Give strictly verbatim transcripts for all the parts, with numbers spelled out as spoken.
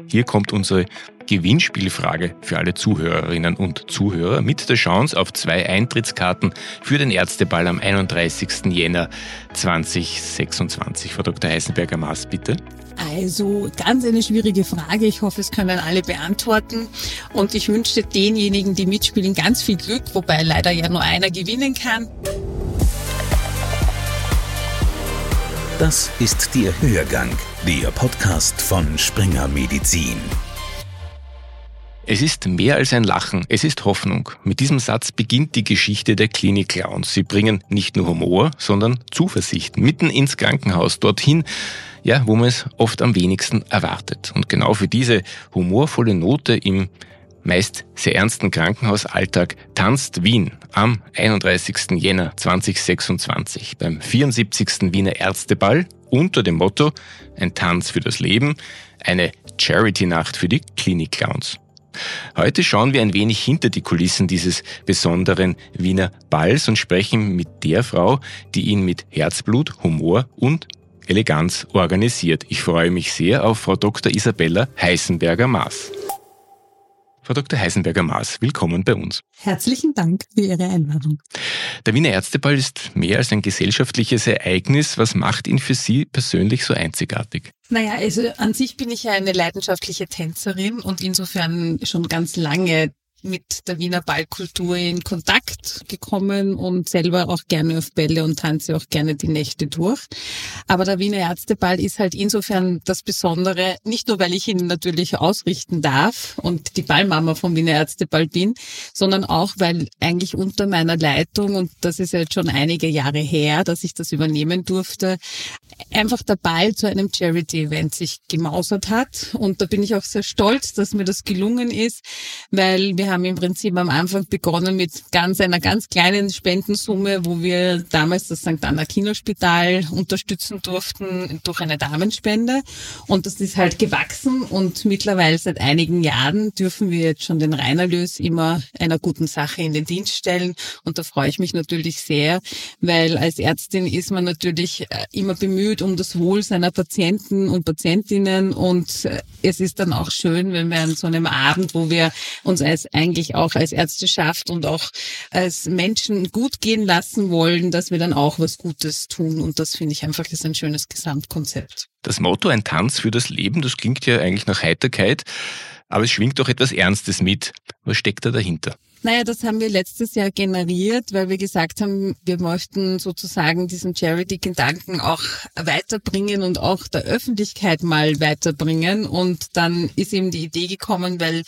Hier kommt unsere Gewinnspielfrage für alle Zuhörerinnen und Zuhörer mit der Chance auf zwei Eintrittskarten für den Ärzteball am einunddreißigsten Jänner zweitausendsechsundzwanzig. Frau Doktor Heisenberger-Maas, bitte. Also ganz eine schwierige Frage. Ich hoffe, es können alle beantworten. Und ich wünsche denjenigen, die mitspielen, ganz viel Glück, wobei leider ja nur einer gewinnen kann. Das ist der Hörgang, der Podcast von Springer Medizin. Es ist mehr als ein Lachen, es ist Hoffnung. Mit diesem Satz beginnt die Geschichte der Klinik-Clowns. Sie bringen nicht nur Humor, sondern Zuversicht mitten ins Krankenhaus, dorthin, ja, wo man es oft am wenigsten erwartet. Und genau für diese humorvolle Note im meist sehr ernsten Krankenhausalltag tanzt Wien am einunddreißigsten Jänner zweitausendsechsundzwanzig beim vierundsiebzigsten Wiener Ärzteball unter dem Motto Ein Tanz für das Leben, eine Charity-Nacht für die Klinik-Clowns. Heute schauen wir ein wenig hinter die Kulissen dieses besonderen Wiener Balls und sprechen mit der Frau, die ihn mit Herzblut, Humor und Eleganz organisiert. Ich freue mich sehr auf Frau Doktor Isabella Heisenberger-Maas. Frau Doktor Heisenberger-Maas, willkommen bei uns. Herzlichen Dank für Ihre Einladung. Der Wiener Ärzteball ist mehr als ein gesellschaftliches Ereignis. Was macht ihn für Sie persönlich so einzigartig? Naja, also an sich bin ich ja eine leidenschaftliche Tänzerin und insofern schon ganz lange mit der Wiener Ballkultur in Kontakt gekommen und selber auch gerne auf Bälle und tanze auch gerne die Nächte durch. Aber der Wiener Ärzteball ist halt insofern das Besondere, nicht nur weil ich ihn natürlich ausrichten darf und die Ballmama vom Wiener Ärzteball bin, sondern auch weil eigentlich unter meiner Leitung, und das ist jetzt schon einige Jahre her, dass ich das übernehmen durfte, einfach der Ball zu einem Charity-Event sich gemausert hat. Und da bin ich auch sehr stolz, dass mir das gelungen ist, weil wir haben im Prinzip am Anfang begonnen mit ganz einer ganz kleinen Spendensumme, wo wir damals das Sankt Anna Kinderspital unterstützen durften durch eine Damenspende. Und das ist halt gewachsen und mittlerweile seit einigen Jahren dürfen wir jetzt schon den Reinerlös immer einer guten Sache in den Dienst stellen. Und da freue ich mich natürlich sehr, weil als Ärztin ist man natürlich immer bemüht um das Wohl seiner Patienten und Patientinnen. Und es ist dann auch schön, wenn wir an so einem Abend, wo wir uns als eigentlich auch als Ärzteschaft und auch als Menschen gut gehen lassen wollen, dass wir dann auch was Gutes tun. Und das finde ich einfach ist ein schönes Gesamtkonzept. Das Motto Ein Tanz für das Leben, das klingt ja eigentlich nach Heiterkeit, aber es schwingt doch etwas Ernstes mit. Was steckt da dahinter? Naja, das haben wir letztes Jahr generiert, weil wir gesagt haben, wir möchten sozusagen diesen Charity-Gedanken auch weiterbringen und auch der Öffentlichkeit mal weiterbringen. Und dann ist eben die Idee gekommen, weil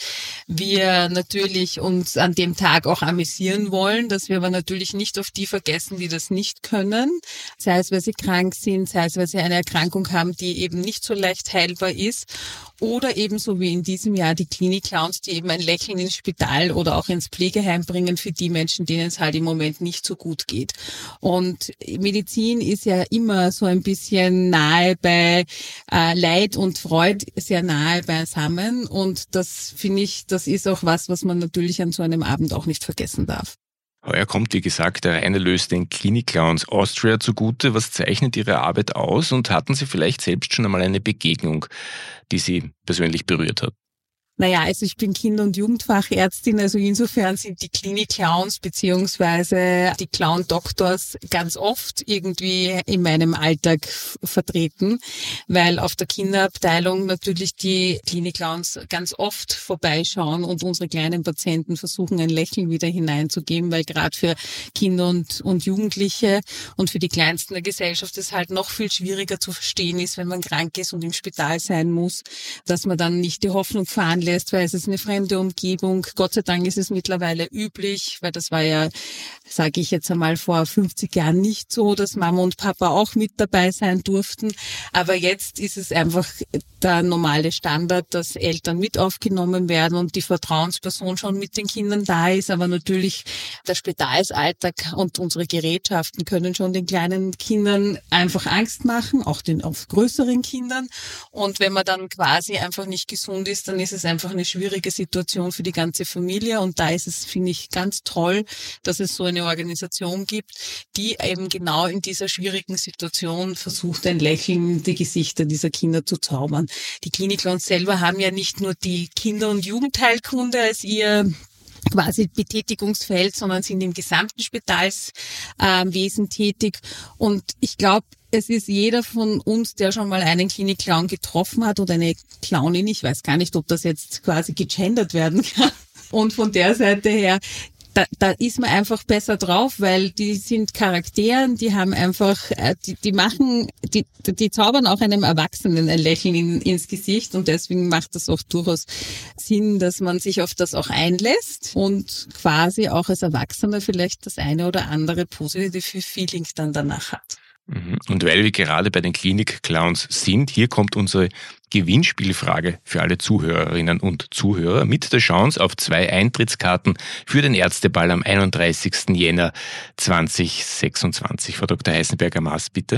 wir natürlich uns an dem Tag auch amüsieren wollen, dass wir aber natürlich nicht auf die vergessen, die das nicht können. Sei es, weil sie krank sind, sei es, weil sie eine Erkrankung haben, die eben nicht so leicht heilbar ist. Oder ebenso wie in diesem Jahr die Klinik-Clowns, die eben ein Lächeln ins Spital oder auch ins Pflegeheim bringen für die Menschen, denen es halt im Moment nicht so gut geht. Und Medizin ist ja immer so ein bisschen nahe bei äh, Leid und Freude, sehr nahe beisammen. Und das finde ich, das ist auch was, was man natürlich an so einem Abend auch nicht vergessen darf. Heuer kommt, wie gesagt, der Reinerlös den Klinik-Clowns Austria zugute. Was zeichnet Ihre Arbeit aus und hatten Sie vielleicht selbst schon einmal eine Begegnung, die Sie persönlich berührt hat? Naja, also ich bin Kinder- und Jugendfachärztin, also insofern sind die Klinik-Clowns beziehungsweise die Clown-Doktors ganz oft irgendwie in meinem Alltag vertreten, weil auf der Kinderabteilung natürlich die Klinik-Clowns ganz oft vorbeischauen und unsere kleinen Patienten versuchen, ein Lächeln wieder hineinzugeben, weil gerade für Kinder und, und Jugendliche und für die Kleinsten der Gesellschaft es halt noch viel schwieriger zu verstehen ist, wenn man krank ist und im Spital sein muss, dass man dann nicht die Hoffnung fahren lässt, weil es ist eine fremde Umgebung. Gott sei Dank ist es mittlerweile üblich, weil das war ja, sage ich jetzt einmal, vor fünfzig Jahren nicht so, dass Mama und Papa auch mit dabei sein durften. Aber jetzt ist es einfach der normale Standard, dass Eltern mit aufgenommen werden und die Vertrauensperson schon mit den Kindern da ist. Aber natürlich der Spitalsalltag und unsere Gerätschaften können schon den kleinen Kindern einfach Angst machen, auch den auf größeren Kindern. Und wenn man dann quasi einfach nicht gesund ist, dann ist es einfach eine schwierige Situation für die ganze Familie und da ist es, finde ich, ganz toll, dass es so eine Organisation gibt, die eben genau in dieser schwierigen Situation versucht, ein Lächeln in die Gesichter dieser Kinder zu zaubern. Die Klinik-Clowns selber haben ja nicht nur die Kinder- und Jugendheilkunde als ihr quasi Betätigungsfeld, sondern sind im gesamten Spitalswesen äh, tätig. Und ich glaube, es ist jeder von uns, der schon mal einen Klinik-Clown getroffen hat oder eine Clownin, ich weiß gar nicht, ob das jetzt quasi gegendert werden kann. Und von der Seite her, Da, da ist man einfach besser drauf, weil die sind Charakteren, die haben einfach, die, die machen, die, die zaubern auch einem Erwachsenen ein Lächeln in, ins Gesicht und deswegen macht das auch durchaus Sinn, dass man sich auf das auch einlässt und quasi auch als Erwachsener vielleicht das eine oder andere positive Feeling dann danach hat. Und weil wir gerade bei den Klinik-Clowns sind, hier kommt unsere Gewinnspielfrage für alle Zuhörerinnen und Zuhörer mit der Chance auf zwei Eintrittskarten für den Ärzteball am einunddreißigsten Jänner zweitausendsechsundzwanzig. Frau Doktor Heisenberger-Maaß, bitte.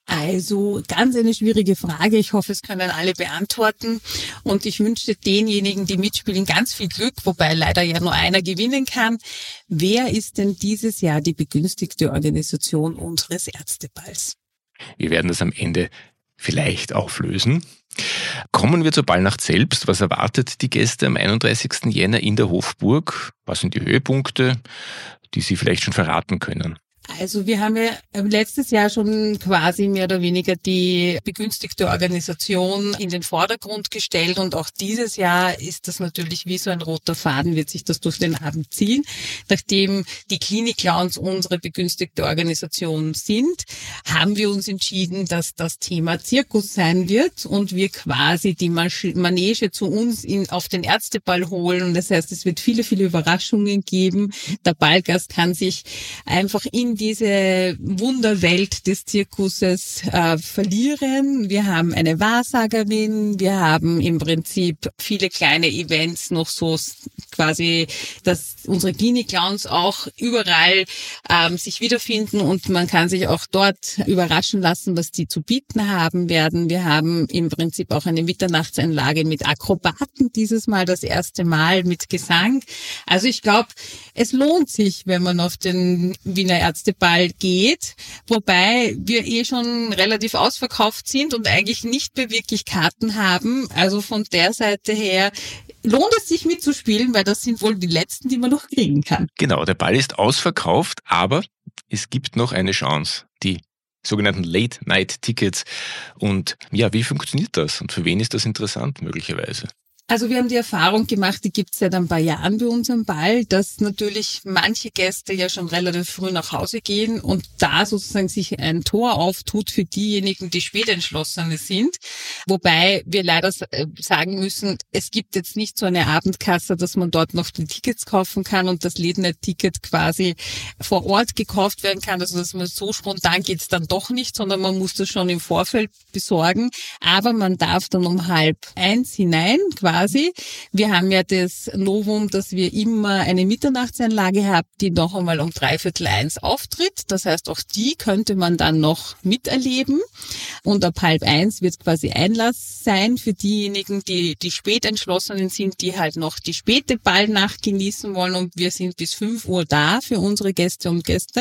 Also ganz eine schwierige Frage. Ich hoffe, es können alle beantworten. Und ich wünsche denjenigen, die mitspielen, ganz viel Glück, wobei leider ja nur einer gewinnen kann. Wer ist denn dieses Jahr die begünstigte Organisation unseres Ärzteballs? Wir werden das am Ende vielleicht auflösen. Kommen wir zur Ballnacht selbst. Was erwartet die Gäste am einunddreißigsten Jänner in der Hofburg? Was sind die Höhepunkte, die Sie vielleicht schon verraten können? Also wir haben ja letztes Jahr schon quasi mehr oder weniger die begünstigte Organisation in den Vordergrund gestellt und auch dieses Jahr ist das natürlich wie so ein roter Faden, wird sich das durch den Abend ziehen. Nachdem die Klinik-Clowns unsere begünstigte Organisation sind, haben wir uns entschieden, dass das Thema Zirkus sein wird und wir quasi die Manege zu uns in, auf den Ärzteball holen. Das heißt, es wird viele, viele Überraschungen geben. Der Ballgast kann sich einfach in diese Wunderwelt des Zirkuses äh, verlieren. Wir haben eine Wahrsagerin, wir haben im Prinzip viele kleine Events noch so quasi, dass unsere Klinik-Clowns auch überall ähm, sich wiederfinden und man kann sich auch dort überraschen lassen, was die zu bieten haben werden. Wir haben im Prinzip auch eine Mitternachtseinlage mit Akrobaten, dieses Mal das erste Mal mit Gesang. Also ich glaube, es lohnt sich, wenn man auf den Wiener Ärzteball geht, wobei wir eh schon relativ ausverkauft sind und eigentlich nicht mehr wirklich Karten haben. Also von der Seite her lohnt es sich mitzuspielen, weil das sind wohl die letzten, die man noch kriegen kann. Genau, der Ball ist ausverkauft, aber es gibt noch eine Chance, die sogenannten Late-Night-Tickets. Und ja, wie funktioniert das und für wen ist das interessant möglicherweise? Also wir haben die Erfahrung gemacht, die gibt es seit ein paar Jahren bei uns am Ball, dass natürlich manche Gäste ja schon relativ früh nach Hause gehen und da sozusagen sich ein Tor auftut für diejenigen, die Spätentschlossene sind. Wobei wir leider sagen müssen, es gibt jetzt nicht so eine Abendkasse, dass man dort noch die Tickets kaufen kann und das Late-Night-Ticket quasi vor Ort gekauft werden kann. Also dass man so spontan geht's dann doch nicht, sondern man muss das schon im Vorfeld besorgen. Aber man darf dann um halb eins hinein quasi. Wir haben ja das Novum, dass wir immer eine Mitternachtseinlage haben, die noch einmal um dreiviertel eins auftritt. Das heißt, auch die könnte man dann noch miterleben. Und ab halb eins wird quasi Einlass sein für diejenigen, die die Spätentschlossenen sind, die halt noch die späte Ballnacht genießen wollen. Und wir sind bis fünf Uhr da für unsere Gäste und Gäste.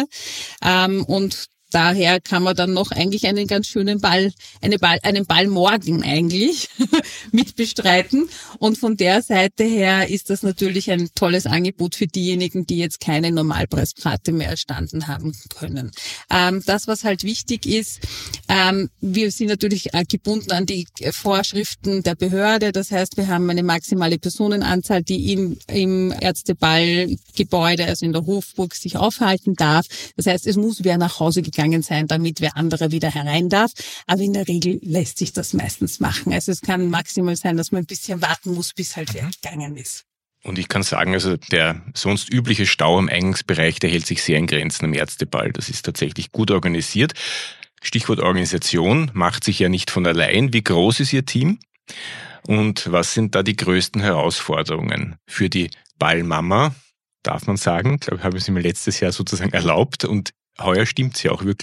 Und daher kann man dann noch eigentlich einen ganz schönen Ball, eine Ball, einen Ball morgen eigentlich mit bestreiten. Und von der Seite her ist das natürlich ein tolles Angebot für diejenigen, die jetzt keine Normalpreiskarte mehr erstanden haben können. Ähm, das, was halt wichtig ist, ähm, wir sind natürlich gebunden an die Vorschriften der Behörde. Das heißt, wir haben eine maximale Personenanzahl, die im, im Ärzteballgebäude, also in der Hofburg, sich aufhalten darf. Das heißt, es muss wer nach Hause gegangen sein, damit wer andere wieder herein darf. Aber in der Regel lässt sich das meistens machen. Also es kann maximal sein, dass man ein bisschen warten muss, bis halt wer gegangen ist. Und ich kann sagen, also der sonst übliche Stau am Eingangsbereich, der hält sich sehr in Grenzen am Ärzteball. Das ist tatsächlich gut organisiert. Stichwort Organisation macht sich ja nicht von allein. Wie groß ist Ihr Team? Und was sind da die größten Herausforderungen für die Ballmama? Darf man sagen, ich glaube, haben Sie mir letztes Jahr sozusagen erlaubt und heuer stimmt's ja auch wirklich. Ne?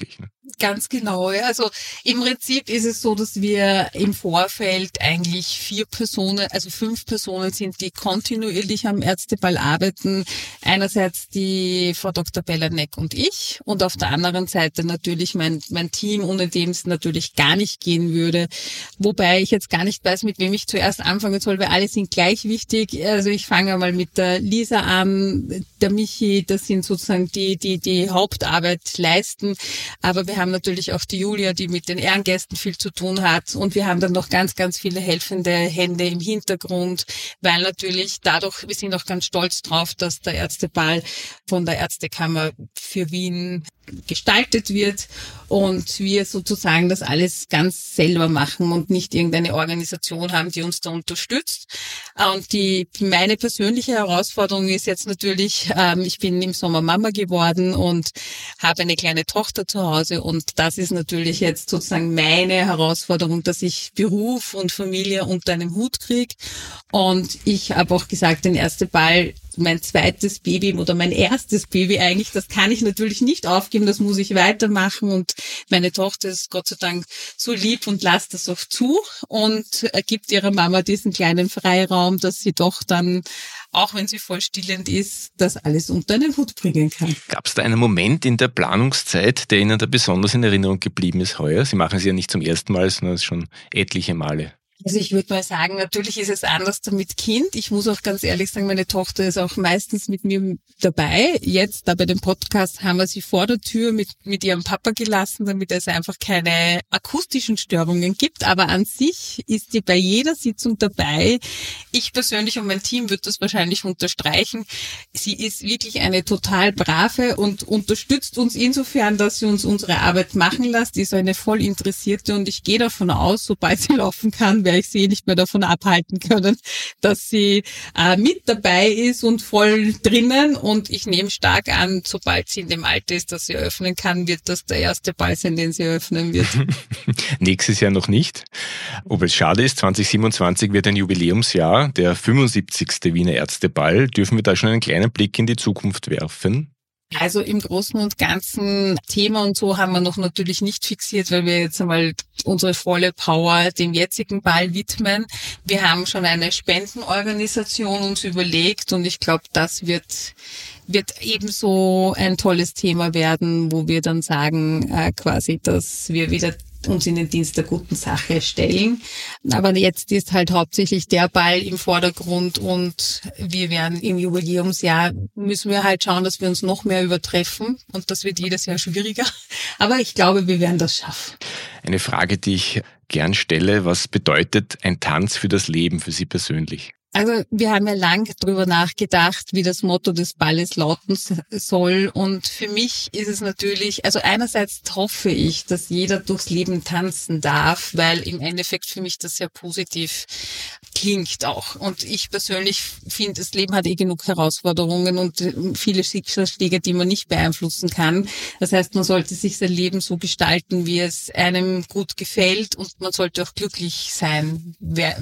Ganz genau. Ja. Also im Prinzip ist es so, dass wir im Vorfeld eigentlich vier Personen, also fünf Personen sind, die kontinuierlich am Ärzteball arbeiten. Einerseits die Frau Doktor Bellanek und ich und auf der anderen Seite natürlich mein, mein Team, ohne dem es natürlich gar nicht gehen würde. Wobei ich jetzt gar nicht weiß, mit wem ich zuerst anfangen soll, weil alle sind gleich wichtig. Also ich fange mal mit der Lisa an, der Michi, das sind sozusagen die, die die Hauptarbeit leisten. Aber wir haben natürlich auch die Julia, die mit den Ehrengästen viel zu tun hat. Und wir haben dann noch ganz, ganz viele helfende Hände im Hintergrund, weil natürlich dadurch, wir sind auch ganz stolz drauf, dass der Ärzteball von der Ärztekammer für Wien gestaltet wird und wir sozusagen das alles ganz selber machen und nicht irgendeine Organisation haben, die uns da unterstützt. Und die meine persönliche Herausforderung ist jetzt natürlich, ähm, ich bin im Sommer Mama geworden und habe eine kleine Tochter zu Hause und das ist natürlich jetzt sozusagen meine Herausforderung, dass ich Beruf und Familie unter einem Hut kriege. Und ich habe auch gesagt, den Ärzteball, mein zweites Baby oder mein erstes Baby eigentlich, das kann ich natürlich nicht aufgeben, das muss ich weitermachen und meine Tochter ist Gott sei Dank so lieb und lasst das auch zu und gibt ihrer Mama diesen kleinen Freiraum, dass sie doch dann, auch wenn sie voll stillend ist, das alles unter einen Hut bringen kann. Gab es da einen Moment in der Planungszeit, der Ihnen da besonders in Erinnerung geblieben ist heuer? Sie machen es ja nicht zum ersten Mal, sondern schon etliche Male. Also ich würde mal sagen, natürlich ist es anders mit Kind. Ich muss auch ganz ehrlich sagen, meine Tochter ist auch meistens mit mir dabei. Jetzt, da bei dem Podcast, haben wir sie vor der Tür mit mit ihrem Papa gelassen, damit es einfach keine akustischen Störungen gibt. Aber an sich ist sie bei jeder Sitzung dabei. Ich persönlich und mein Team wird das wahrscheinlich unterstreichen. Sie ist wirklich eine total brave und unterstützt uns insofern, dass sie uns unsere Arbeit machen lässt. Die ist eine voll Interessierte und ich gehe davon aus, sobald sie laufen kann, werde ich sie nicht mehr davon abhalten können, dass sie äh, mit dabei ist und voll drinnen. Und ich nehme stark an, sobald sie in dem Alter ist, dass sie eröffnen kann, wird das der erste Ball sein, den sie eröffnen wird. Nächstes Jahr noch nicht. Ob es schade ist, zwanzig siebenundzwanzig wird ein Jubiläumsjahr, der fünfundsiebzigste Wiener Ärzteball. Dürfen wir da schon einen kleinen Blick in die Zukunft werfen? Also im Großen und Ganzen Thema und so haben wir noch natürlich nicht fixiert, weil wir jetzt einmal unsere volle Power dem jetzigen Ball widmen. Wir haben schon eine Spendenorganisation uns überlegt und ich glaube, das wird wird ebenso ein tolles Thema werden, wo wir dann sagen, äh, quasi, dass wir wieder uns in den Dienst der guten Sache stellen. Aber jetzt ist halt hauptsächlich der Ball im Vordergrund und wir werden im Jubiläumsjahr, müssen wir halt schauen, dass wir uns noch mehr übertreffen und das wird jedes Jahr schwieriger. Aber ich glaube, wir werden das schaffen. Eine Frage, die ich gern stelle, was bedeutet ein Tanz für das Leben für Sie persönlich? Also wir haben ja lang drüber nachgedacht, wie das Motto des Balles lauten soll und für mich ist es natürlich, also einerseits hoffe ich, dass jeder durchs Leben tanzen darf, weil im Endeffekt für mich das sehr positiv klingt auch und ich persönlich finde, das Leben hat eh genug Herausforderungen und viele Schicksalsschläge, die man nicht beeinflussen kann. Das heißt, man sollte sich sein Leben so gestalten, wie es einem gut gefällt und man sollte auch glücklich sein,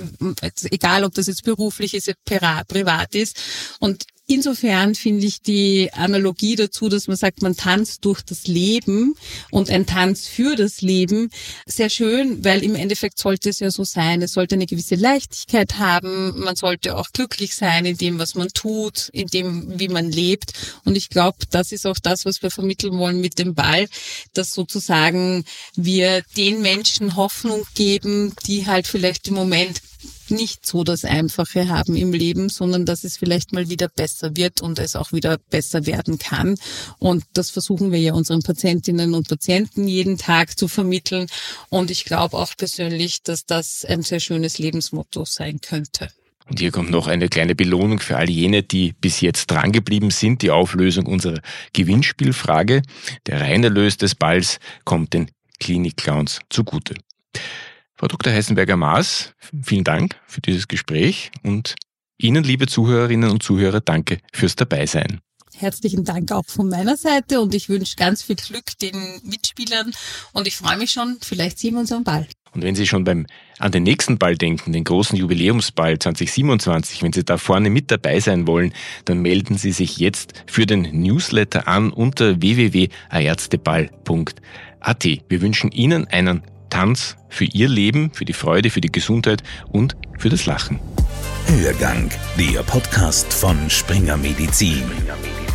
egal ob das jetzt beruflich ist, privat ist. Und insofern finde ich die Analogie dazu, dass man sagt, man tanzt durch das Leben und ein Tanz für das Leben, sehr schön, weil im Endeffekt sollte es ja so sein. Es sollte eine gewisse Leichtigkeit haben. Man sollte auch glücklich sein in dem, was man tut, in dem, wie man lebt. Und ich glaube, das ist auch das, was wir vermitteln wollen mit dem Ball, dass sozusagen wir den Menschen Hoffnung geben, die halt vielleicht im Moment nicht so das Einfache haben im Leben, sondern dass es vielleicht mal wieder besser wird und es auch wieder besser werden kann. Und das versuchen wir ja unseren Patientinnen und Patienten jeden Tag zu vermitteln. Und ich glaube auch persönlich, dass das ein sehr schönes Lebensmotto sein könnte. Und hier kommt noch eine kleine Belohnung für all jene, die bis jetzt drangeblieben sind, die Auflösung unserer Gewinnspielfrage. Der Reinerlös des Balls kommt den Klinik-Clowns zugute. Frau Doktor Heißenberger-Maas, vielen Dank für dieses Gespräch und Ihnen, liebe Zuhörerinnen und Zuhörer, danke fürs Dabeisein. Herzlichen Dank auch von meiner Seite und ich wünsche ganz viel Glück den Mitspielern und ich freue mich schon, vielleicht sehen wir uns am Ball. Und wenn Sie schon beim an den nächsten Ball denken, den großen Jubiläumsball zwanzig siebenundzwanzig, wenn Sie da vorne mit dabei sein wollen, dann melden Sie sich jetzt für den Newsletter an unter w w w punkt a ärzteball punkt at. Wir wünschen Ihnen einen Tanz für Ihr Leben, für die Freude, für die Gesundheit und für das Lachen. Hörgang, der Podcast von Springer Medizin.